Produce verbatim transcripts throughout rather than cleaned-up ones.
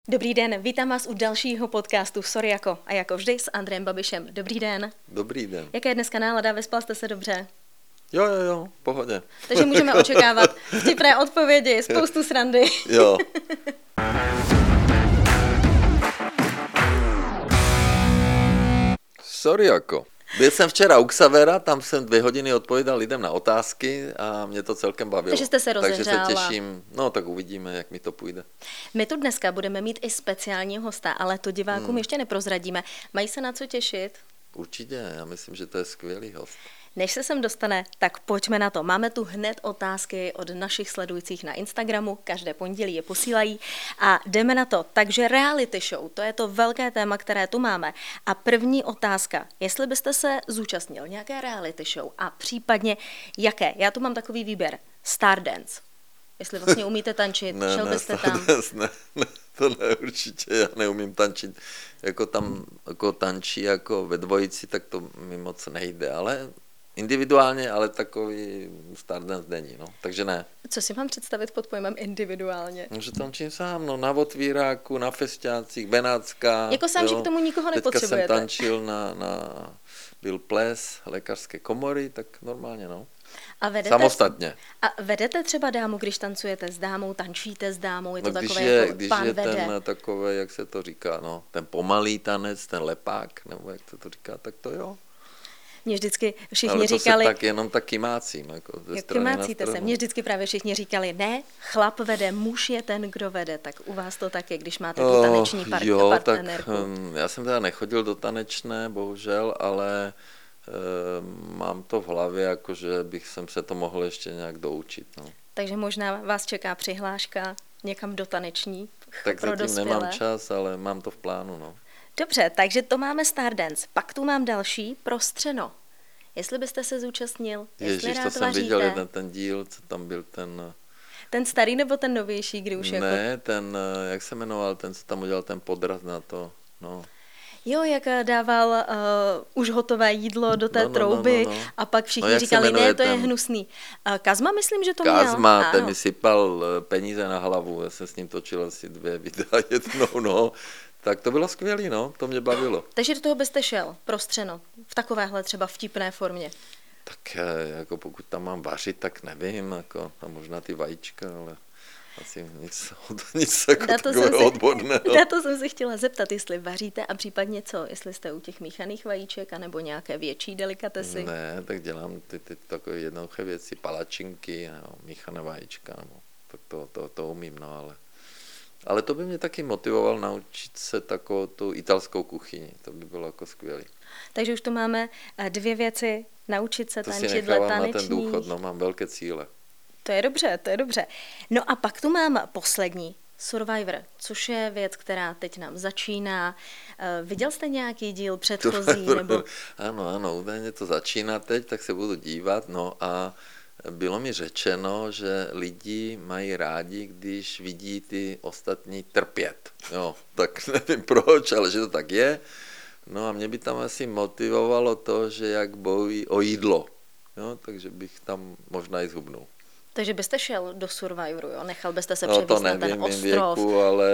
Dobrý den, vítám vás u dalšího podcastu Sorry jako a jako vždy s Andrejem Babišem. Dobrý den. Dobrý den. Jaké je dneska nálada? Vyspal jste se dobře? Jo, jo, jo, v pohodě. Takže můžeme očekávat vtipné odpovědi, spoustu srandy. Jo. Sorry jako. Byl jsem včera u Xavera, tam jsem dvě hodiny odpovídal lidem na otázky a mě to celkem bavilo. Takže jste se rozehřála. Takže se těším, no tak uvidíme, jak mi to půjde. My tu dneska budeme mít i speciálního hosta, ale to divákům hmm. ještě neprozradíme. Mají se na co těšit? Určitě, já myslím, že to je skvělý host. Než se sem dostane, tak pojďme na to. Máme tu hned otázky od našich sledujících na Instagramu, každé pondělí je posílají a jdeme na to. Takže reality show, to je to velké téma, které tu máme. A první otázka, jestli byste se zúčastnil nějaké reality show a případně jaké? Já tu mám takový výběr. Stardance. Jestli vlastně umíte tančit, ne, šel ne, byste Stardance, tam? Ne, ne, to ne, určitě, já neumím tančit. Jako tam jako tančí jako ve dvojici, tak to mi moc nejde, ale individuálně, ale takový Stardance není, no, takže ne. Co si mám představit pod pojmem individuálně? No, že tančím sám, no, na otvíráku, na festiácích, Benátská. Jako sám, že k tomu nikoho nepotřebujete. Teďka jsem tančil na, na, byl ples lékařské komory, tak normálně, no. A vedete, samostatně. A vedete třeba dámu, když tancujete s dámou, tančíte s dámou, je to no, když takové je, jako když pán je vede. ten takový, jak se to říká, no, ten pomalý tanec, ten lepák, nebo jak se to říká, tak to jo. Mě vždycky všichni ale to říkali... se tak jenom tak kymácím. Jako ze jak strany kymácíte se? Mně vždycky právě všichni říkali, ne, chlap vede, muž je ten, kdo vede. Tak u vás to tak je, když máte tu taneční part- jo, partnerku. tak um, já jsem teda nechodil do tanečné, bohužel, ale um, mám to v hlavě, jako že bych jsem se to mohl ještě nějak doučit. No. Takže možná vás čeká přihláška někam do taneční tak pro zatím dospělé. nemám čas, ale mám to v plánu. No. Dobře, takže to máme Stardance. Pak tu mám další, Prostřeno. Jestli byste se zúčastnil, jestli Ježíš, rád to jsem vaříte. viděl jeden ten díl, co tam byl ten... Ten starý nebo ten novější, kdy už ne, jako... ten, jak se jmenoval, ten, co tam udělal ten podraz na to, no. Jo, jak dával uh, už hotové jídlo do té no, no, trouby no, no, no. a pak všichni no, říkali, ne, to ten... je hnusný. Uh, Kazma, myslím, že to Kazma, měl. ten mi sypal peníze na hlavu, já jsem s ním točil asi dvě videa jednou, no. Tak to bylo skvělé, no, to mě bavilo. Takže do toho byste šel, Prostřeno, v takovéhle třeba vtipné formě. Tak jako pokud tam mám vařit, tak nevím, jako a možná ty vajíčka, ale asi nic, nic jako takového odborného. Na to jsem se chtěla zeptat, jestli vaříte a případně co, jestli jste u těch míchaných vajíček, anebo nějaké větší delikatesy. Ne, tak dělám ty, ty takové jednoduché věci, palačinky, no, míchané vajíčka, no, tak to, to, to umím, no, ale... Ale to by mě taky motivoval naučit se takovou tu italskou kuchyni, to by bylo jako skvělé. Takže už tu máme dvě věci, naučit se to tančit dle tanečních. na ten důchod, no, mám velké cíle. To je dobře, to je dobře. No a pak tu mám poslední, Survivor, což je věc, která teď nám začíná. Viděl jste nějaký díl předchozí? Nebo... Ano, ano, údajně to začíná teď, tak se budu dívat, no a bylo mi řečeno, že lidi mají rádi, když vidí ty ostatní trpět. Jo, tak nevím proč, ale že to tak je. No a mě by tam asi motivovalo to, že jak bojují o jídlo. Jo, takže bych tam možná i zhubnul. Takže byste šel do Survivoru, jo? Nechal byste se no, převízt na ten ostrov? Věku, ale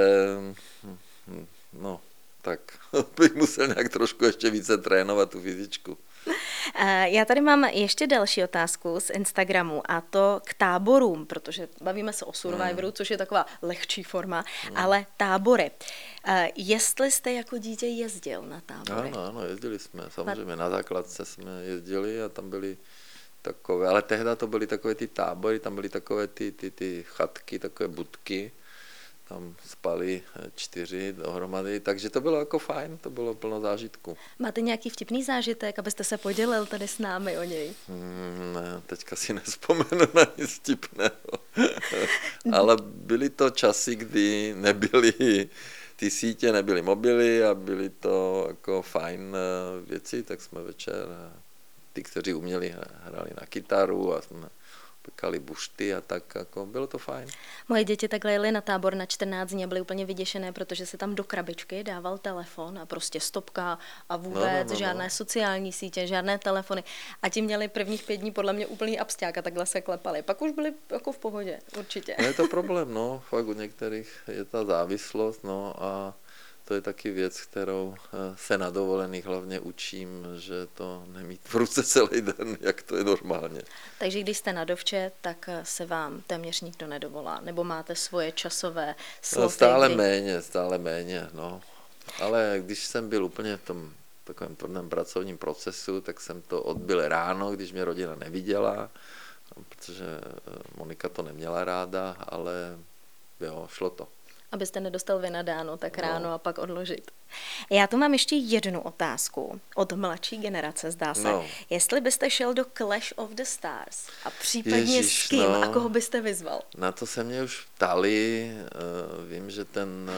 no, tak bych musel nějak trošku ještě více trénovat tu fyzičku. Já tady mám ještě další otázku z Instagramu a to k táborům, protože bavíme se o Survivoru, mm. což je taková lehčí forma, mm. ale tábory. Jestli jste jako dítě jezdil na tábory? Ano, ano, jezdili jsme, samozřejmě na základce jsme jezdili a tam byly takové, ale tehdy to byly takové ty tábory, tam byly takové ty, ty, ty chatky, takové budky, tam spali čtyři dohromady, takže to bylo jako fajn, to bylo plno zážitku. Máte nějaký vtipný zážitek, abyste se podělil tady s námi o něj? Hmm, ne, teďka si nespomenu na nic vtipného. Ale byly to časy, kdy nebyly ty sítě, nebyly mobily a byly to jako fajn věci, tak jsme večer, ty, kteří uměli, hráli na kytaru a jsme pekali bušty a tak, jako bylo to fajn. Moje děti takhle jeli na tábor na čtrnáct dní a byly úplně vyděšené, protože se tam do krabičky dával telefon a prostě stopka a vůbec No, no, no, no. žádné sociální sítě, žádné telefony. A ti měli prvních pět dní podle mě úplný absťák a takhle se klepali. Pak už byli jako v pohodě, určitě. No je to problém, no, fakt u některých je ta závislost, no a to je taky věc, kterou se na dovolených hlavně učím, že to nemít v ruce celý den, jak to je normálně. Takže když jste na dovče, tak se vám téměř nikdo nedovolá, nebo máte svoje časové sloty? No, stále kdy... méně, stále méně, no. Ale když jsem byl úplně v tom takovém tvrdém pracovním procesu, tak jsem to odbil ráno, když mě rodina neviděla, protože Monika to neměla ráda, ale jo, šlo to. Abyste nedostal vynadáno tak ráno No. a pak odložit. Já tu mám ještě jednu otázku od mladší generace, zdá se. No. Jestli byste šel do Clash of the Stars a případně Ježiš, s kým no. a koho byste vyzval? Na to se mě už ptali, vím, že ten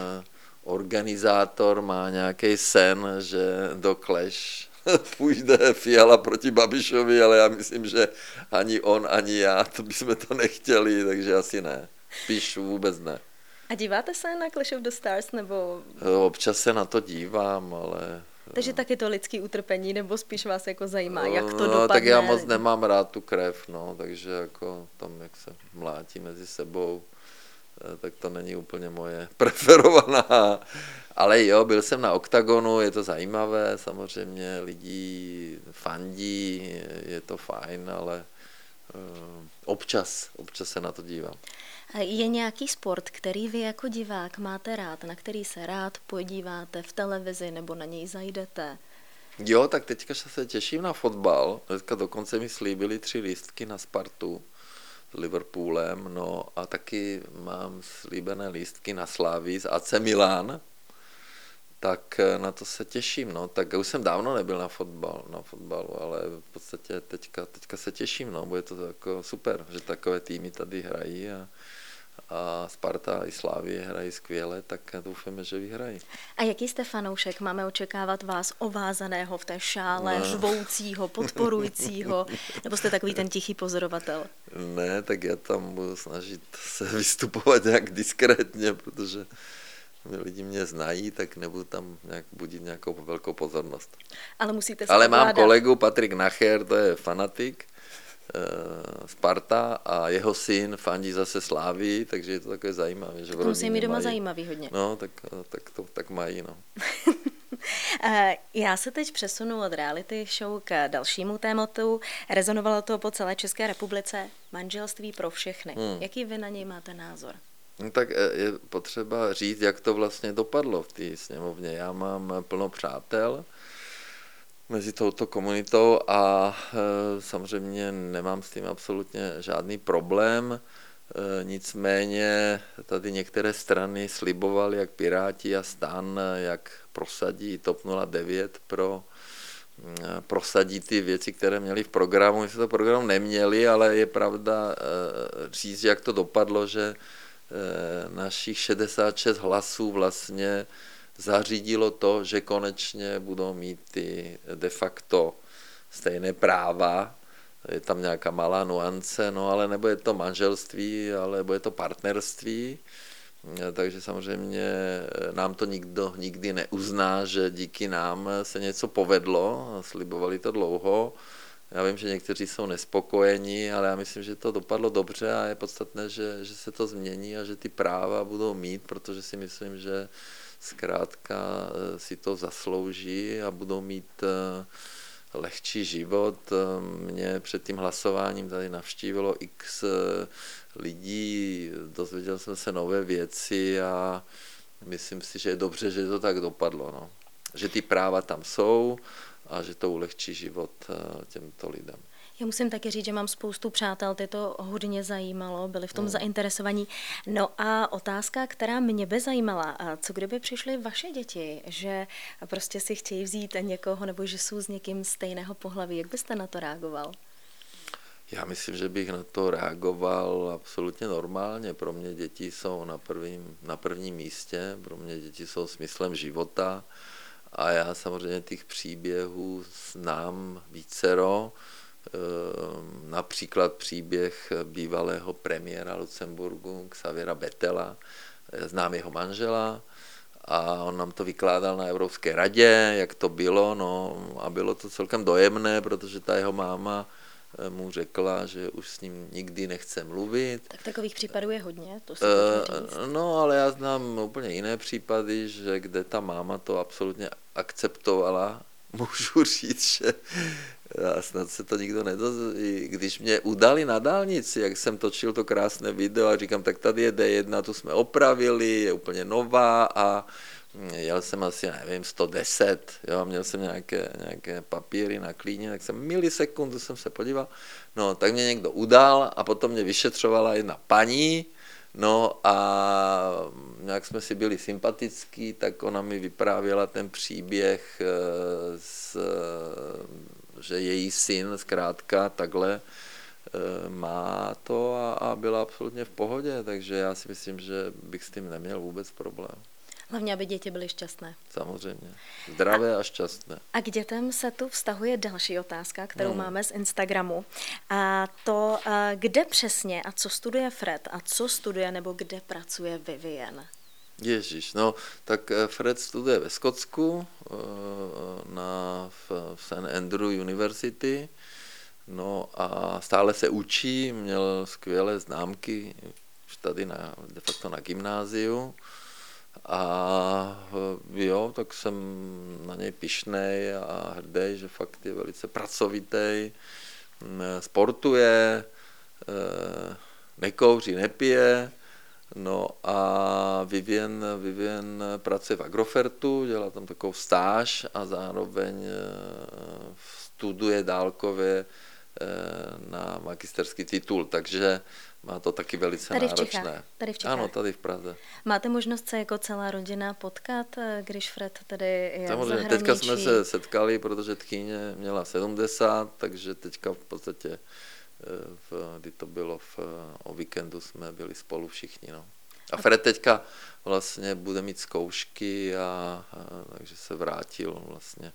organizátor má nějaký sen, že do Clash půjde Fiala proti Babišovi, ale já myslím, že ani on, ani já, to bychom to nechtěli, takže asi ne. Spíš vůbec ne. A díváte se na Clash of the Stars, nebo... Občas se na to dívám, ale... Takže taky to lidský utrpení, nebo spíš vás jako zajímá, jak to no, dopadne? tak já moc nemám rád tu krev, no, takže jako tam, jak se mlátí mezi sebou, tak to není úplně moje preferovaná. Ale jo, byl jsem na Oktagonu, je to zajímavé, samozřejmě lidi fandí, je to fajn, ale uh, občas, občas se na to dívám. Je nějaký sport, který vy jako divák máte rád, na který se rád podíváte v televizi nebo na něj zajdete? Jo, tak teďka se těším na fotbal. Dneska dokonce mi slíbili tři lístky na Spartu s Liverpoolem, no a taky mám slíbené lístky na Slavii z A C Milan. Tak na to se těším, no. Tak už jsem dávno nebyl na fotbal, na fotbalu, ale v podstatě teďka, teďka se těším, no, bude to jako super, že takové týmy tady hrají a, a Sparta i Slavie hrají skvěle, tak doufáme, že vyhrají. A jaký jste fanoušek? Máme očekávat vás ovázaného v té šále, No. řvoucího, podporujícího, nebo jste takový ten tichý pozorovatel? Ne, tak já tam budu snažit se vystupovat nějak diskrétně, protože lidi mě znají, tak nebudu tam nějak budit nějakou velkou pozornost. Ale musíte se Ale mám ovládat. kolegu Patrik Nacher, to je fanatik Sparta a jeho syn fandí zase Slávii, takže je to takové zajímavé. Že To musí mít doma mají. zajímavý hodně. No, tak, tak to tak mají, no. Já se teď přesunu od reality show k dalšímu tématu. Rezonovalo to po celé České republice. Manželství pro všechny. Hmm. Jaký vy na něj máte názor? No, tak je potřeba říct, jak to vlastně dopadlo v té sněmovně. Já mám plno přátel mezi touto komunitou a e, samozřejmě nemám s tím absolutně žádný problém. E, nicméně tady některé strany slibovaly, jak Piráti a STAN, jak prosadí TOP nula devět pro e, prosadí ty věci, které měli v programu. My jsme to programu neměli, ale je pravda e, říct, jak to dopadlo, že e, našich šedesát šest hlasů vlastně zařídilo to, že konečně budou mít ty de facto stejné práva. Je tam nějaká malá nuance, no ale nebude to manželství, ale bude to partnerství. Takže samozřejmě nám to nikdo nikdy neuzná, že díky nám se něco povedlo. Slibovali to dlouho. Já vím, že někteří jsou nespokojení, ale já myslím, že to dopadlo dobře a je podstatné, že, že se to změní a že ty práva budou mít, protože si myslím, že zkrátka si to zaslouží a budou mít lehčí život. Mě před tím hlasováním tady navštívilo x lidí, dozvěděl jsem se nové věci a myslím si, že je dobře, že to tak dopadlo. No. Že ty práva tam jsou a že to ulehčí život těmto lidem. Já musím taky říct, že mám spoustu přátel, ty to hodně zajímalo, byli v tom Hmm. zainteresovaní. No a otázka, která mě by zajímala, a co kdyby přišly vaše děti, že prostě si chtějí vzít někoho nebo že jsou s někým stejného pohlaví, jak byste na to reagoval? Já myslím, že bych na to reagoval absolutně normálně. Pro mě děti jsou na prvním, na prvním místě, pro mě děti jsou smyslem života a já samozřejmě těch příběhů znám vícero. například příběh bývalého premiéra Lucemburgu Xaviera Bettela, znám jeho manžela, a on nám to vykládal na Evropské radě, jak to bylo, no a bylo to celkem dojemné, protože ta jeho máma mu řekla, že už s ním nikdy nechce mluvit. Tak takových případů je hodně, to si pojďme říct. No, ale já znám úplně jiné případy, že kde ta máma to absolutně akceptovala, můžu říct, že a snad se to nikdo nedozví. Když mě udali na dálnici, jak jsem točil to krásné video a říkám, tak tady je dé jedna, tu jsme opravili, je úplně nová a jel jsem asi, nevím, sto deset, jo, měl jsem nějaké, nějaké papíry na klíně, tak jsem milisekundu jsem se podíval, no, tak mě někdo udal a potom mě vyšetřovala jedna paní, no a nějak jsme si byli sympatický, tak ona mi vyprávěla ten příběh, s, že její syn zkrátka takhle má to a, a byla absolutně v pohodě, takže já si myslím, že bych s tím neměl vůbec problém. Hlavně, aby děti byly šťastné. Samozřejmě. Zdravé a, a šťastné. A k dětem se tu vztahuje další otázka, kterou hmm. máme z Instagramu. A to, kde přesně a co studuje Fred a co studuje nebo kde pracuje Vivien? Ježíš, no, tak Fred studuje ve Skotsku na v Saint Andrew University, no a stále se učí, měl skvělé známky už tady na, de facto na gymnáziu. A jo, tak jsem na něj pyšnej a hrdý, že fakt je velice pracovitý, sportuje, nekouří, nepije, no a Vivien, Vivien pracuje v Agrofertu, dělá tam takovou stáž a zároveň studuje dálkově na magisterský titul, takže má to taky velice tady náročné. V Čechách, tady v Čechách. Ano, tady v Praze. Máte možnost se jako celá rodina potkat, když Fred tady je samozřejmě, v zahraničí? teďka jsme se setkali, protože tchýně měla sedmdesát, takže teďka v podstatě, v, kdy to bylo v, o víkendu, jsme byli spolu všichni. No. A Fred teďka vlastně bude mít zkoušky, a, a, takže se vrátil vlastně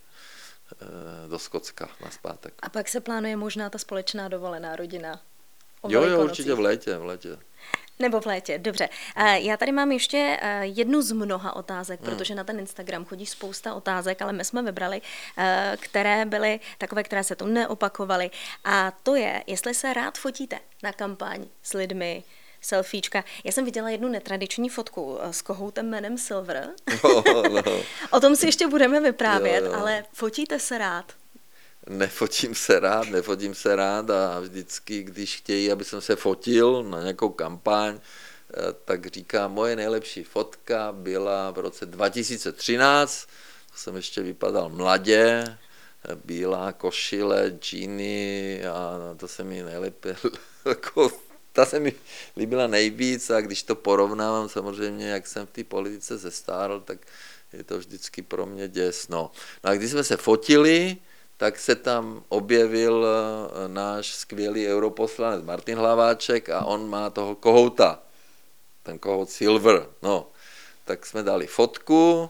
do Skotska nazpátek. A pak se plánuje možná ta společná dovolená rodina? Jo, jo, určitě v létě, v létě. Nebo v létě, dobře. Já tady mám ještě jednu z mnoha otázek, hmm. protože na ten Instagram chodí spousta otázek, ale my jsme vybrali, které byly takové, které se tu neopakovaly. A to je, jestli se rád fotíte na kampaň s lidmi, selfiečka. Já jsem viděla jednu netradiční fotku s kohoutem jménem Silver. No, no. O tom si ještě budeme vyprávět, jo, jo. Ale fotíte se rád? Nefotím se rád, nefotím se rád a vždycky, když chtějí, aby jsem se fotil na nějakou kampaň, tak říkám, moje nejlepší fotka byla v roce dva tisíce třináct, to jsem ještě vypadal mladě, bílá košile, džíny a to se mi nejlépe, jako, ta se mi líbila nejvíc a když to porovnávám samozřejmě, jak jsem v té politice zestárl, tak je to vždycky pro mě děsno. No a když jsme se fotili, tak se tam objevil náš skvělý europoslanec Martin Hlaváček a on má toho kohouta, ten kohout Silver, no. Tak jsme dali fotku,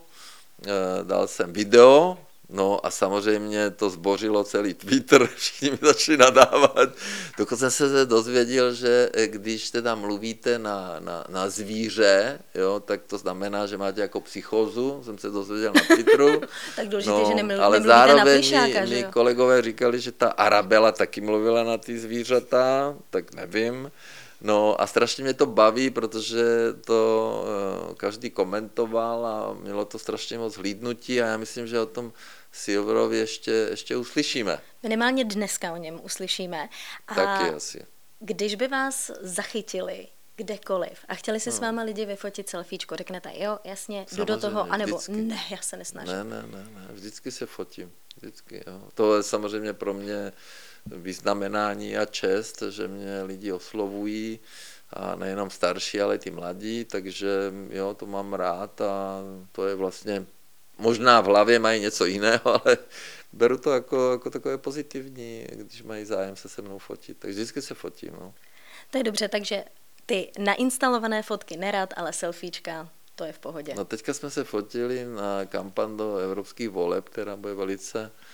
dal jsem video, no a samozřejmě to zbořilo celý Twitter, všichni mi začali nadávat. Dokonce jsem se dozvěděl, že když teda mluvíte na, na, na zvíře, jo, tak to znamená, že máte jako psychózu, jsem se dozvěděl na Twitteru. Tak důležité, no, že nemluvíte ale na plišáka, mi, mi kolegové říkali, že ta Arabela taky mluvila na ty zvířata, tak nevím. No a strašně mě to baví, protože to uh, každý komentoval a mělo to strašně moc hlídnutí a já myslím, že o tom Silverovi ještě, ještě uslyšíme. Minimálně dneska o něm uslyšíme. A taky asi. Když by vás zachytili kdekoliv a chtěli si no. s váma lidi vyfotit selfiečko, řeknete jo, jasně, jdu do toho, anebo vždycky. Ne, já se nesnažím. Ne, ne, ne, ne, vždycky se fotím, vždycky, jo. To je samozřejmě pro mě vyznamenání a čest, že mě lidi oslovují a nejenom starší, ale i ty mladí, takže jo, to mám rád a to je vlastně, možná v hlavě mají něco jiného, ale beru to jako, jako takové pozitivní, když mají zájem se se mnou fotit, tak vždycky se fotím. No. To je dobře, takže ty nainstalované fotky nerad, ale selfiečka, to je v pohodě. No teďka jsme se fotili na kampaň do evropských voleb, která bude velice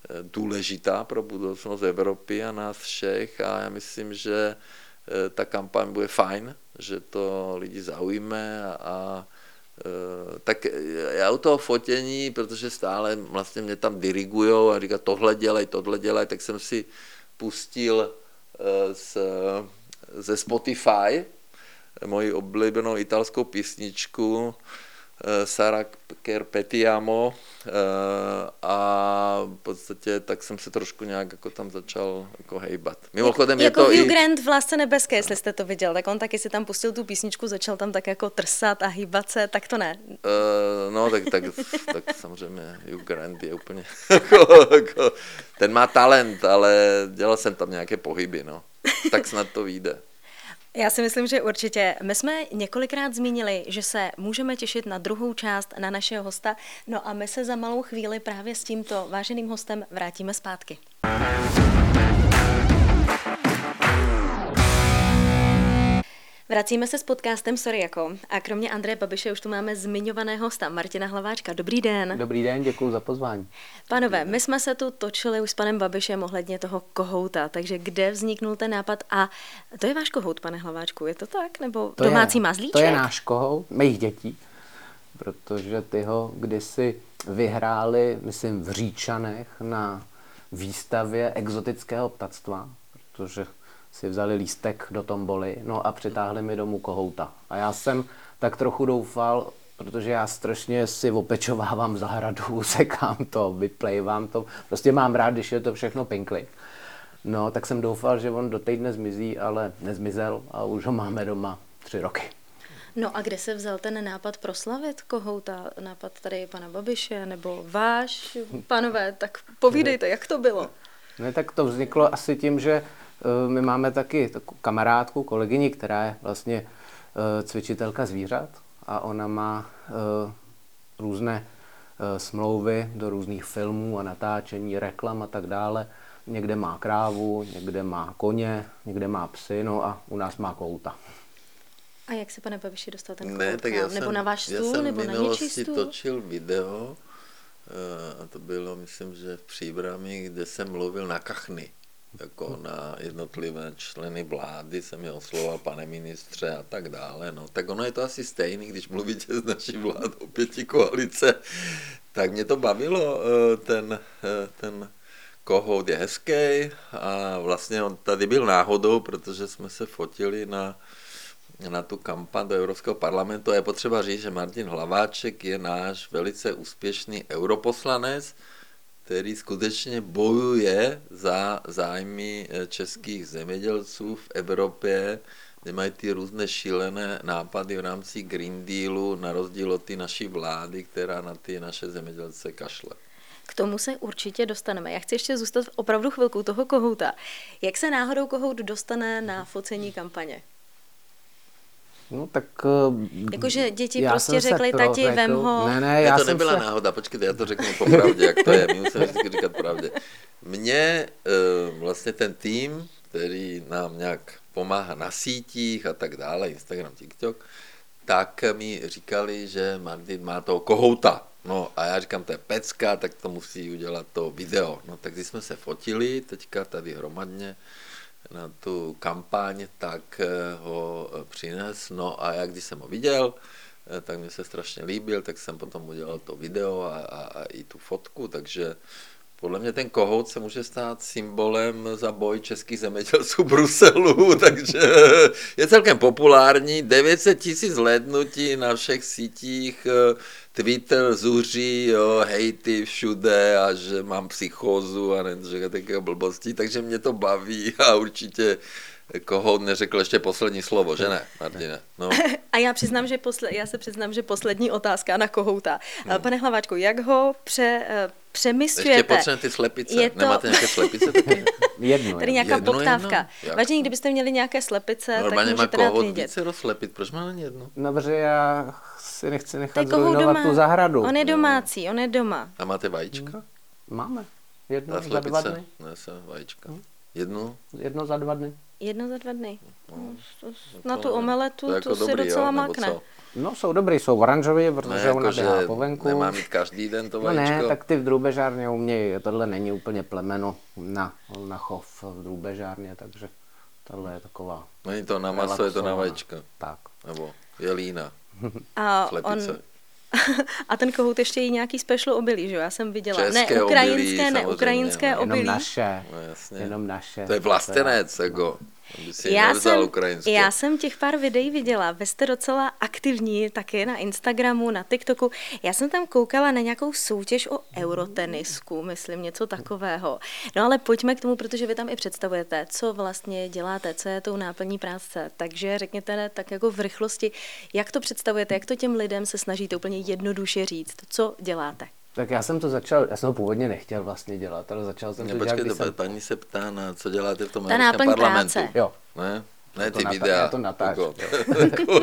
důležitá pro budoucnost Evropy a nás všech a já myslím, že ta kampaň bude fajn, že to lidi zaujme a, a tak já u toho fotění, protože stále vlastně mě tam dirigujou a říkají tohle dělej, tohle dělej, tak jsem si pustil z, ze Spotify moji oblíbenou italskou písničku Sara Kerpetiamo a v podstatě tak jsem se trošku nějak jako tam začal jako hejbat. Mimochodem jako je to Hugh i... Grant v Lásce nebeské, jestli jste to viděl, tak on taky si tam pustil tu písničku, začal tam tak jako trsat a hýbat se, tak to ne. Uh, no tak, tak, tak samozřejmě Hugh Grant je úplně jako, jako, ten má talent, ale dělal jsem tam nějaké pohyby, no. Tak snad to vyjde. Já si myslím, že určitě. My jsme několikrát zmínili, že se můžeme těšit na druhou část, na našeho hosta, no a my se za malou chvíli právě s tímto váženým hostem vrátíme zpátky. Vracíme se s podcastem Sorry jako a kromě Andreje Babiše už tu máme zmiňovaného hosta Martina Hlaváčka. Dobrý den. Dobrý den, děkuji za pozvání. Pánové, my jsme se tu točili už s panem Babišem ohledně toho kohouta, takže kde vzniknul ten nápad a to je váš kohout, pane Hlaváčku, je to tak? Nebo to domácí je, mazlíček? To je náš kohout, mých dětí, protože ty ho kdysi vyhráli, myslím, v Říčanech na výstavě exotického ptactva, protože si vzali lístek do tomboly, no a přitáhli mi domů kohouta. A já jsem tak trochu doufal, protože já strašně si opečovávám zahradu, sekám to, vyplejvám to, prostě mám rád, když je to všechno pinkly. No, tak jsem doufal, že on do týdne zmizí, ale nezmizel a už ho máme doma tři roky. No a kde se vzal ten nápad proslavit kohouta? Nápad tady pana Babiše nebo váš, pánové, tak povídejte, jak to bylo? No, tak to vzniklo asi tím, že my máme taky takovou kamarádku, kolegyni, která je vlastně uh, cvičitelka zvířat a ona má uh, různé uh, smlouvy do různých filmů a natáčení, reklam a tak dále. Někde má krávu, někde má koně, někde má psy, no a u nás má kohouta. A jak se, pane Babiši, dostal ten kohout? Ne, tak já nebo jsem, na váš stůl, nebo na něčí stůl? Já jsem v točil video uh, a to bylo, myslím, že v Příbrami, kde jsem mluvil na kachny. Jako na jednotlivé členy vlády jsem je oslovoval, pane ministře a tak dále. No, tak ono je to asi stejný, když mluvíte s naší vládou pěti koalice, tak mě to bavilo, ten, ten kohout je hezký a vlastně on tady byl náhodou, protože jsme se fotili na, na tu kampaň do Evropského parlamentu a je potřeba říct, že Martin Hlaváček je náš velice úspěšný europoslanec, který skutečně bojuje za zájmy českých zemědělců v Evropě, kde mají ty různé šílené nápady v rámci Green Dealu, na rozdíl od ty naší vlády, která na ty naše zemědělce kašle. K tomu se určitě dostaneme. Já chci ještě zůstat opravdu chvilku toho kohouta. Jak se náhodou kohout dostane na focení kampaně? No tak... Jakože děti prostě řekly, tati, řekl, vem ho. Ne, ne, já to nebyla se... náhoda, počkejte, já to řeknu popravdě, jak to je, my musíme vždycky říkat pravdě. Mně vlastně ten tým, který nám nějak pomáhá na sítích a tak dále, Instagram, TikTok, tak mi říkali, že Martin má toho kohouta. No a já říkám, to je pecka, tak to musí udělat to video. No tak když jsme se fotili teďka tady hromadně, na tu kampaň, tak ho přines. No a já, když jsem ho viděl, tak mi se strašně líbil, tak jsem potom udělal to video a, a, a i tu fotku, takže podle mě ten kohout se může stát symbolem za boj českých zemědělců v Bruselu, takže je celkem populární, devět set tisíc zhlédnutí na všech sítích, Twitter zuří, jo, hejty všude a že mám psychózu a nevím, takové blbosti, takže mě to baví a určitě kohout neřekl ještě poslední slovo, že ne, Martine? No. A já přiznám, že posle, já se přiznám, že poslední otázka na kohouta. Hmm. Pane Hlaváčku, jak ho pře, přemyslujete? Ještě potřebujeme ty slepice. Je to... Nemáte nějaké slepice taky? Jedno. Tady nějaká jedno, poptávka. Vážně, kdybyste měli nějaké slepice, normálně tak můžete dát vědět. Normálně má kohout více rozlepit, proč má jen jedno? No, protože já si nechci nechat zrujnovat tu zahradu. On je domácí, on je doma. A máte vajíčka? Máme. Jedno za dva dny. Nese vajíčka. Hmm. Jednu? Jedno za dva dny. Jedno za dva dny. No, to, to na tu ne, omeletu to, to, jako si dobrý, docela jo, nebo makne. co? No jsou dobrý, jsou oranžový, Ne, protože ona jako, že běhá po venku. nemá mít každý den to No vajíčko. ne, tak ty v drůbežárně umějí, tohle není úplně plemeno na, na chov v drůbežárně, takže tohle je taková... Není to na maso, je to na vajíčko. Tak. Nebo jelína, A, slepice. on, a ten kohout ještě jí nějaký special obilí, že jo? Já jsem viděla. České ne ukrajinské, obilí, ne samozřejmě, ukrajinské no. obilí. Jenom naše, No jasně. jenom naše. To je vlastenec, jako. Aby si Já nevzal jsem, ukrajinské. já jsem těch pár videí viděla, vy jste docela aktivní taky na Instagramu, na TikToku. Já jsem tam koukala na nějakou soutěž o eurotenisku, myslím něco takového. No ale pojďme k tomu, protože vy tam i představujete, co vlastně děláte, co je tou náplní práce. Takže řekněte tak jako v rychlosti, jak to představujete, jak to těm lidem se snažíte úplně jednoduše říct, co děláte. Tak já jsem to začal, já jsem ho původně nechtěl vlastně dělat, ale začal jsem Ne, to dělat, počkej, když to jsem... paní se ptá, na co děláte v tom Ta Evropském náplň parlamentu. práce. Jo. Ne, ne to ty nata- videa. já to natáčím. Jako-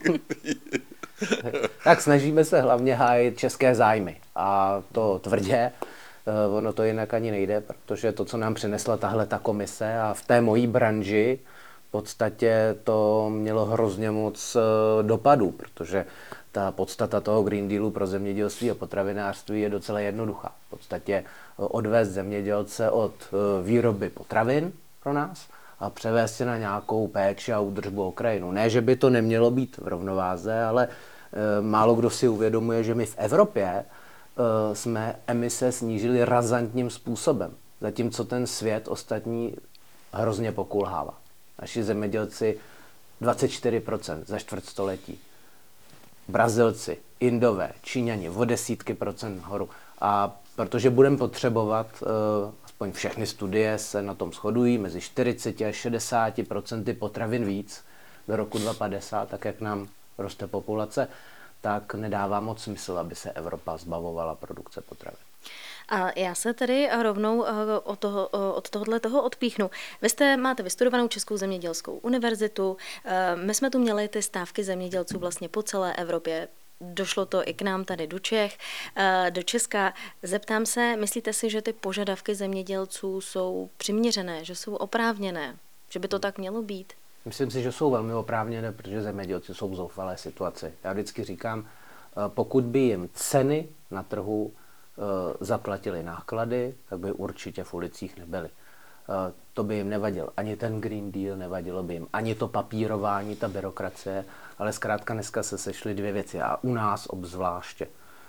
Tak snažíme se hlavně hájit české zájmy a to tvrdě. Eh, Ono to jinak ani nejde, protože to, co nám přinesla tahle ta komise a v té mojí branži v podstatě to mělo hrozně moc eh, dopadů, protože ta podstata toho Green Dealu pro zemědělství a potravinářství je docela jednoduchá. V podstatě eh, odvést zemědělce od eh, výroby potravin pro nás a převést je na nějakou péči a údržbu o krajinu. Ne, že by to nemělo být v rovnováze, ale e, málo kdo si uvědomuje, že my v Evropě e, jsme emise snížili razantním způsobem, zatímco ten svět ostatní hrozně pokulhává. Naši zemědělci dvacet čtyři procent za čtvrtstoletí. Brazilci, Indové, Číňani o desítky procent nahoru. A protože budeme potřebovat, uh, aspoň všechny studie se na tom shodují, mezi čtyřicet až šedesát procent potravin víc do roku dva tisíce padesát, tak jak nám roste populace, tak nedává moc smysl, aby se Evropa zbavovala produkce potravin. A já se tedy rovnou od, toho, od tohohle toho odpíchnu. Vy jste, máte vystudovanou Českou zemědělskou univerzitu, my jsme tu měli ty stávky zemědělců vlastně po celé Evropě, došlo to i k nám tady do Čech, do Česka. Zeptám se, myslíte si, že ty požadavky zemědělců jsou přiměřené, že jsou oprávněné, že by to tak mělo být? Myslím si, že jsou velmi oprávněné, protože zemědělci jsou v zoufalé situaci. Já vždycky říkám, pokud by jim ceny na trhu zaplatili náklady, tak by určitě v ulicích nebyly. To by jim nevadil ani ten Green Deal, nevadilo by jim ani to papírování, ta byrokracie, ale zkrátka dneska se sešly dvě věci a u nás obzvláště,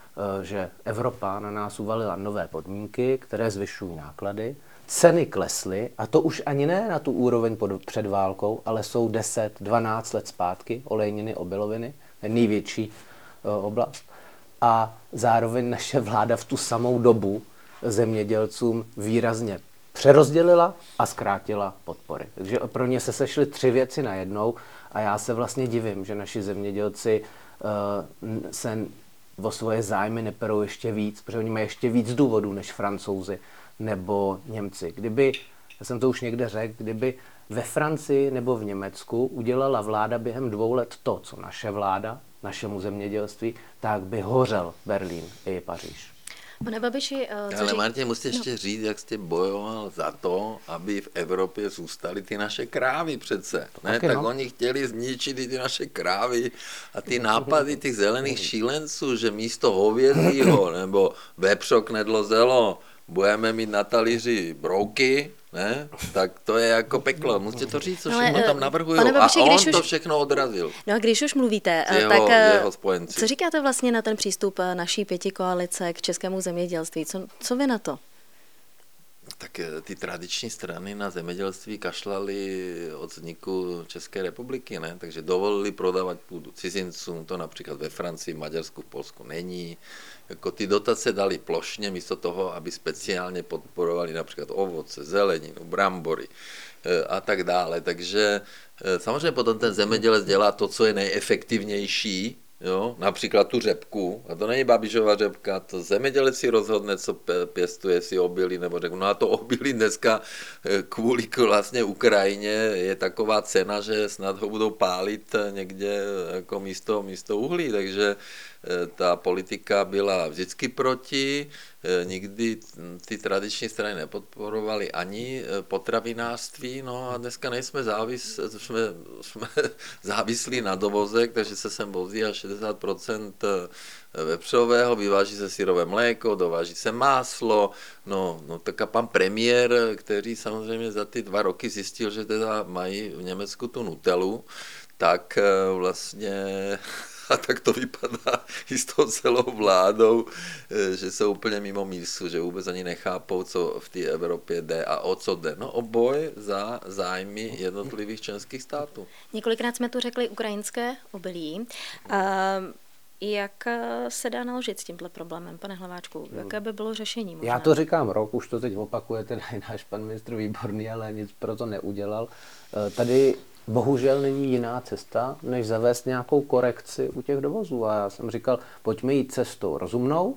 že Evropa na nás uvalila nové podmínky, které zvyšují náklady, ceny klesly a to už ani ne na tu úroveň pod, před válkou, ale jsou deset dvanáct let zpátky, olejniny, obiloviny, největší oblast. A zároveň naše vláda v tu samou dobu zemědělcům výrazně přerozdělila a zkrátila podpory. Takže pro ně se sešly tři věci najednou a já se vlastně divím, že naši zemědělci uh, se o svoje zájmy neperou ještě víc, protože oni mají ještě víc důvodů než Francouzi nebo Němci. Kdyby, já jsem to už někde řekl, kdyby ve Francii nebo v Německu udělala vláda během dvou let to, co naše vláda, našemu zemědělství, tak by hořel Berlín i Paříž. Pane Babiši, uh, ale řík... Martě, musíte ještě no. říct, jak jste bojoval za to, aby v Evropě zůstaly ty naše krávy přece. Ne? Taky, tak no. oni chtěli zničit i ty naše krávy a ty nápady těch zelených šílenců, že místo hovězího nebo vepřo knedlo zelo budeme mít na talíři brouky, ne? Tak to je jako peklo. Musíte to říct, co všechno tam navrhují. A Babiši, on už... to všechno odrazil. No a když už mluvíte, jeho, tak jeho co říkáte vlastně na ten přístup naší pětikoalice k českému zemědělství? Co, co vy na to? Tak ty tradiční strany na zemědělství kašlali od vzniku České republiky, ne? Takže dovolili prodávat půdu cizincům, to například ve Francii, Maďarsku, v Polsku není. Jako ty dotace dali plošně, místo toho, aby speciálně podporovali například ovoce, zeleninu, brambory a tak dále. Takže samozřejmě potom ten zemědělec dělá to, co je nejefektivnější, jo, například tu řepku, a to není Babišova řepka, to zemědělec si rozhodne, co pěstuje, jestli obilí nebo řeknu. No a to obilí dneska kvůli vlastně Ukrajině je taková cena, že snad ho budou pálit někde jako místo, místo uhlí, takže ta politika byla vždycky proti, nikdy ty tradiční strany nepodporovaly ani potravinářství, no a dneska nejsme závis, jsme, jsme závislí na dovozech, takže se sem vozí až šedesát procent vepřového, vyváží se syrové mléko, dováží se máslo, no, no tak a pan premiér, který samozřejmě za ty dva roky zjistil, že teda mají v Německu tu Nutellu, tak vlastně a tak to vypadá i s tou celou vládou, že jsou úplně mimo mísu, že vůbec ani nechápou, co v té Evropě jde a o co jde. No o boj za zájmy jednotlivých členských států. Několikrát jsme tu řekli ukrajinské obilí. Jak se dá naložit s tímhle problémem, pane Hlaváčku? Jaké by bylo řešení? Možná? Já to říkám rok, už to teď opakuje ten náš pan ministr Výborný, ale nic pro to neudělal. Tady bohužel není jiná cesta, než zavést nějakou korekci u těch dovozů. A já jsem říkal, pojďme jít cestou rozumnou,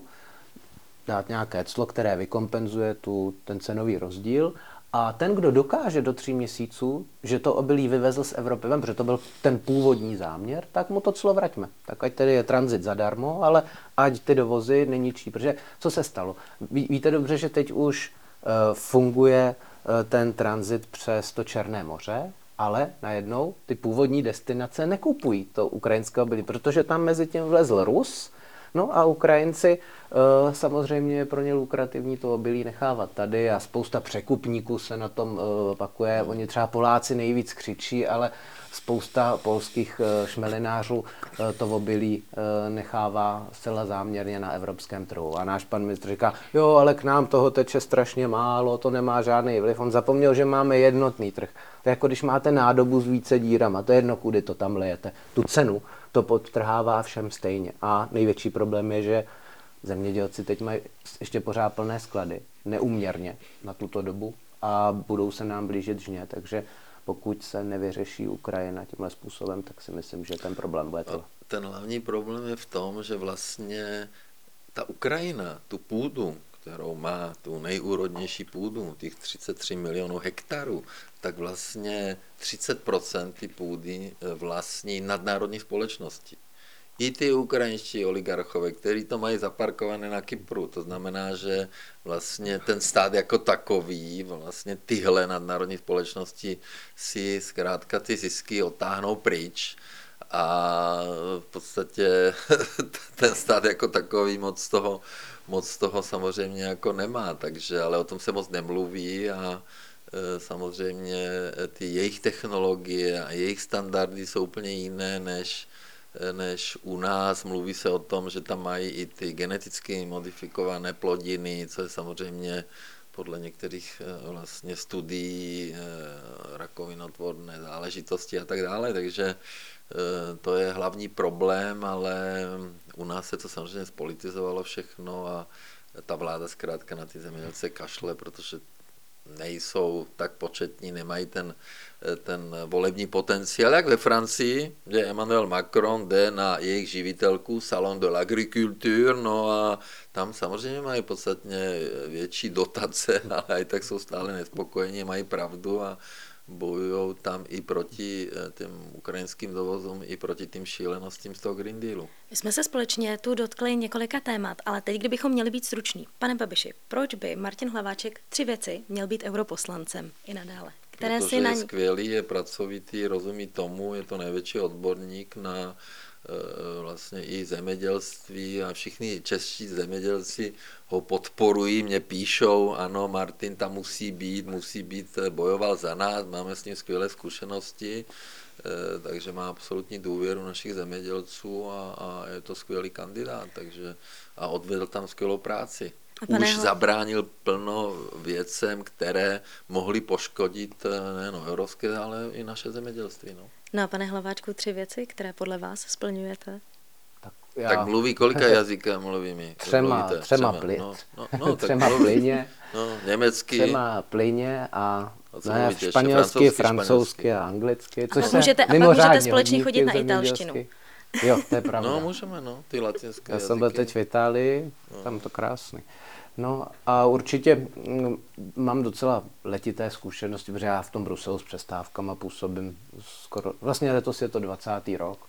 dát nějaké clo, které vykompenzuje tu, ten cenový rozdíl. A ten, kdo dokáže do tří měsíců, že to obilí vyvezl z Evropy ven, protože to byl ten původní záměr, tak mu to clo vraťme. Tak ať tedy je tranzit zadarmo, ale ať ty dovozy neničí. Protože co se stalo? Ví, víte dobře, že teď už uh, funguje uh, ten tranzit přes to Černé moře, ale najednou ty původní destinace nekupují to ukrajinské obilí, protože tam mezi tím vlezl Rus, no a Ukrajinci e, samozřejmě je pro ně lukrativní to obilí nechávat tady a spousta překupníků se na tom e, pakuje. Oni třeba Poláci nejvíc křičí, ale spousta polských e, šmelinářů e, to obilí e, nechává zcela záměrně na evropském trhu. A náš pan ministr říká, jo, ale k nám toho teče strašně málo, to nemá žádný vliv. On zapomněl, že máme jednotný trh. To je jako když máte nádobu s více dírama, to je jedno, kudy to tam lijete. Tu cenu to podtrhává všem stejně. A největší problém je, že zemědělci teď mají ještě pořád plné sklady, neúměrně na tuto dobu a budou se nám blížit žně, takže pokud se nevyřeší Ukrajina tímhle způsobem, tak si myslím, že ten problém bude to. Ten hlavní problém je v tom, že vlastně ta Ukrajina, tu půdu, kterou má, tu nejúrodnější půdu, těch třicet tři milionů hektarů, tak vlastně třicet procent ty půdy vlastní nadnárodní společnosti. I ty ukrajinští oligarchové, kteří to mají zaparkované na Kypru, to znamená, že vlastně ten stát jako takový, vlastně tyhle nadnárodní společnosti si zkrátka ty zisky otáhnou pryč a v podstatě ten stát jako takový moc toho, moc toho samozřejmě jako nemá, takže, ale o tom se moc nemluví a samozřejmě ty jejich technologie a jejich standardy jsou úplně jiné než, než u nás. Mluví se o tom, že tam mají i ty geneticky modifikované plodiny, co je samozřejmě podle některých vlastně studií rakovinotvorné záležitosti a tak dále, takže to je hlavní problém, ale u nás se to samozřejmě spolitizovalo všechno a ta vláda zkrátka na ty zemědělce kašle, protože nejsou tak početní, nemají ten, ten volební potenciál, jak ve Francii, kde Emmanuel Macron jde na jejich živitelku Salon de l'Agriculture, no a tam samozřejmě mají podstatně větší dotace, ale i tak jsou stále nespokojení, mají pravdu a bojují tam i proti těm ukrajinským dovozům, i proti tím šílenostím z toho Green Dealu. My jsme se společně tu dotkli několika témat, ale teď, kdybychom měli být struční. Pane Babiši, proč by Martin Hlaváček tři věci měl být europoslancem i nadále? Které Protože si na... je skvělý, je pracovitý, rozumí tomu, je to největší odborník na vlastně i zemědělství a všichni čeští zemědělci ho podporují, mě píšou, ano, Martin tam musí být, musí být, bojoval za nás, máme s ním skvělé zkušenosti, takže má absolutní důvěru našich zemědělců a, a je to skvělý kandidát, takže a odvedl tam skvělou práci. Už zabránil plno věcem, které mohly poškodit nejen evropské, ale i naše zemědělství. No. No a pane Hlaváčku, tři věci, které podle vás splňujete? Tak, já... tak mluví, kolika jazyka mluví mi? Třema, třema, třema plyt. No, no, no, třema plyně. No, německy. Třema plyně a ne, španělsky, francouzsky a anglicky. Což a pak můžete, a pak můžete společně chodit na italštinu. Jo, to je pravda. No, můžeme, no, ty latinské Já jazyky. jsem byl teď v Itálii, no. Tam to krásný. No a určitě mám docela letité zkušenosti, protože já v tom Bruselu s přestávkama působím skoro, vlastně letos je to dvacátý rok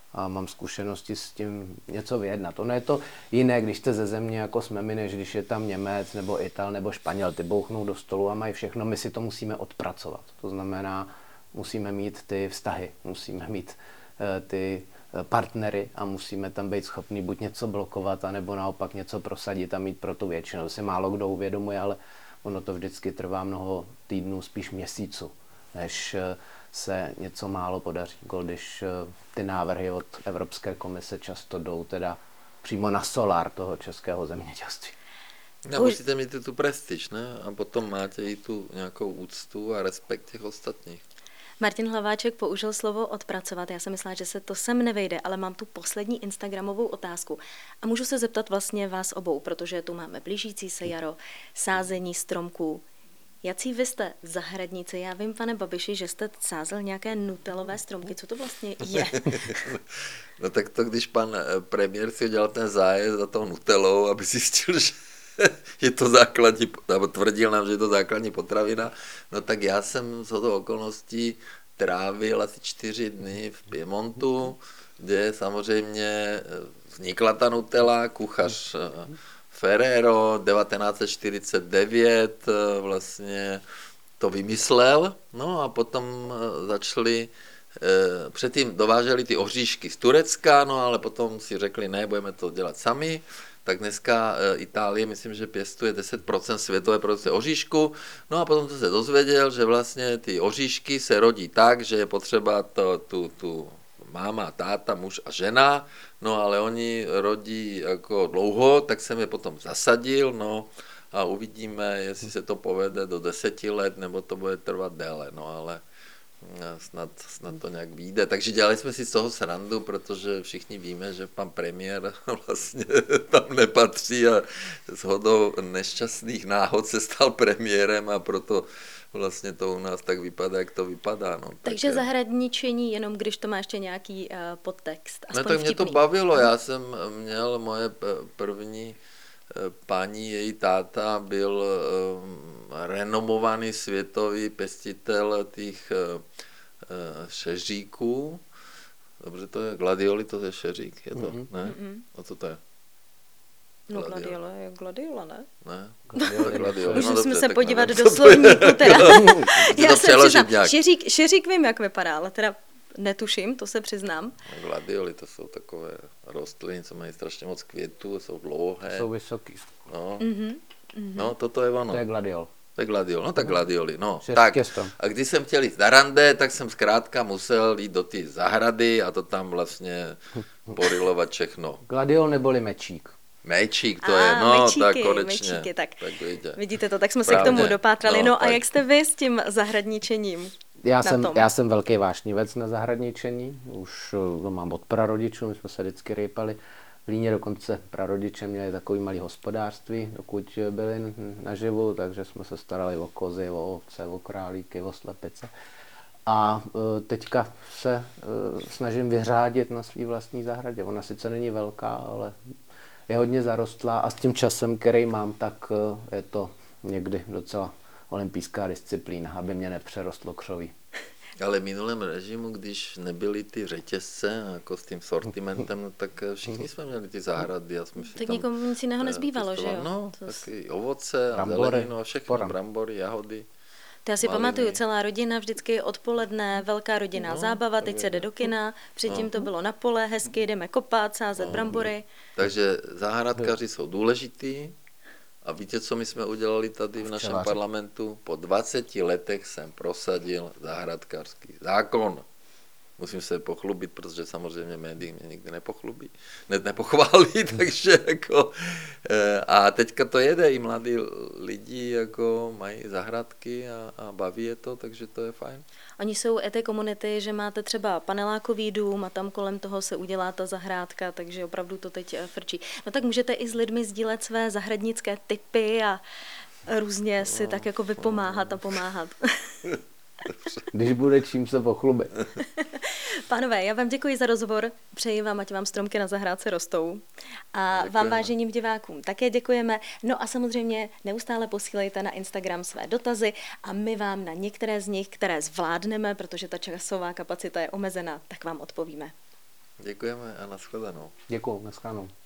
a mám zkušenosti s tím něco vyjednat. Ono je to jiné, když jste ze země jako jsme my, než když je tam Němec nebo Ital nebo Španěl, ty bouchnou do stolu a mají všechno, my si to musíme odpracovat. To znamená, musíme mít ty vztahy, musíme mít uh, ty partnery a musíme tam být schopni buď něco blokovat, anebo naopak něco prosadit a mít pro tu většinu. To si málo kdo uvědomuje, ale ono to vždycky trvá mnoho týdnů, spíš měsíců, než se něco málo podaří. Když ty návrhy od Evropské komise často jdou teda přímo na solár toho českého zemědělství. No, musíte mít tu prestiž, ne? A potom máte i tu nějakou úctu a respekt těch ostatních. Martin Hlaváček použil slovo odpracovat. Já jsem myslela, že se to sem nevejde, ale mám tu poslední instagramovou otázku. A můžu se zeptat vlastně vás obou, protože tu máme blížící se jaro, sázení stromků. Jací vy jste zahradníci? Já vím, pane Babiši, že jste sázel nějaké nutelové stromky. Co to vlastně je? No tak to, když pan premiér si udělal ten zájezd za tou nutelou, aby zjistil, že je to základní, nebo tvrdil nám, že je to základní potravina, no tak já jsem z toho okolností trávil asi čtyři dny v Piemontu, kde samozřejmě vznikla ta nutella, kuchař Ferrero devatenáct set čtyřicet devět vlastně to vymyslel, no a potom začali, předtím dováželi ty oříšky z Turecka, no ale potom si řekli, ne, budeme to dělat sami. Tak dneska Itálie, myslím, že pěstuje deset procent světové produkce oříšku. No a potom jsem se dozvěděl, že vlastně ty oříšky se rodí tak, že je potřeba to, tu, tu máma, táta, muž a žena, no ale oni rodí jako dlouho, tak jsem je potom zasadil, no a uvidíme, jestli se to povede do deseti let, nebo to bude trvat déle, no ale snad, snad to nějak vyjde. Takže dělali jsme si z toho srandu, protože všichni víme, že pan premiér vlastně tam nepatří a shodou nešťastných náhod se stal premiérem a proto vlastně to u nás tak vypadá, jak to vypadá. No. Takže tak, zahradničení, jenom když to má ještě nějaký uh, podtext. No tak mě to bavilo, já jsem měl moje první paní, její táta byl renomovaný světový pěstitel těch šeříků. Dobře, to je gladioli, to je šeřík, je to, mm-hmm. ne? Mm-hmm. A co to je? No gladiola je gladiola, ne? Ne, gladiola, gladiola. Můžeme no, dobře, se podívat nevím, do slovníku teda. Já se přiznám, nějak. šeřík, šeřík vím, jak vypadá, ale teda netuším, to se přiznám. No, gladioli, to jsou takové rostliny, co mají strašně moc květů, jsou dlouhé. Jsou vysoký. No, mm-hmm. no toto je ono. To je gladiol. To je gladiol, no tak gladioli, no. Šest Tak, těstom. a když jsem chtěl jít na rande, tak jsem zkrátka musel jít do té zahrady a to tam vlastně porilovat všechno. Gladiol neboli mečík. Mečík to a, je, no mečíky, tak konečně. Mečíky, tak. tak vidíte. Vidíte to, tak jsme Právě. se k tomu dopátrali. No, no a tak. jak jste vy s tím zahradničením? Já jsem, já jsem velký vášnivec na zahradničení, už to mám od prarodičů, my jsme se vždycky rýpali v Líně, dokonce prarodiče měli takový malý hospodářství, dokud byli naživu, takže jsme se starali o kozy, o ovce, o králíky, o slepice. A teďka se snažím vyřádit na svý vlastní zahradě. Ona sice není velká, ale je hodně zarostlá a s tím časem, který mám, tak je to někdy docela olympijská disciplína, aby mě nepřerostlo křoví. Ale v minulém režimu, když nebyly ty řetězce jako s tím sortimentem, no, tak všichni jsme měli ty zahrady. A jsme tak nikomu nic jiného nezbývalo, že jo? No, to taky ovoce a brambory, zeleninu a všechno, poram. brambory, jahody. To já si maliny. pamatuju, celá rodina vždycky odpoledne, velká rodinná No, zábava, teď tak se je. jde do kina, předtím No. to bylo na pole, hezky, jdeme kopat, sázet No. brambory. Takže zahradkaři jsou důležitý. A víte, co my jsme udělali tady v našem Včelaři. parlamentu? Po dvaceti letech jsem prosadil zahradkářský zákon. Musím se pochlubit, protože samozřejmě médií mě nikdy nepochlubí, ne, nepochválí, takže jako a teďka to jede, i mladí lidi jako mají zahradky a, a baví je to, takže to je fajn. Oni jsou ty komunity, že máte třeba panelákový dům a tam kolem toho se udělá ta zahrádka, takže opravdu to teď frčí. No tak můžete i s lidmi sdílet své zahradnické tipy a různě si tak jako vypomáhat a pomáhat. Když bude čím se pochlubit. Pánové, já vám děkuji za rozhovor, přeji vám, ať vám stromky na zahrádce rostou. A Děkujeme. vám, váženým divákům, také děkujeme. No a samozřejmě neustále posílejte na Instagram své dotazy a my vám na některé z nich, které zvládneme, protože ta časová kapacita je omezená, tak vám odpovíme. Děkujeme a nashledanou. Děkuju, nashledanou.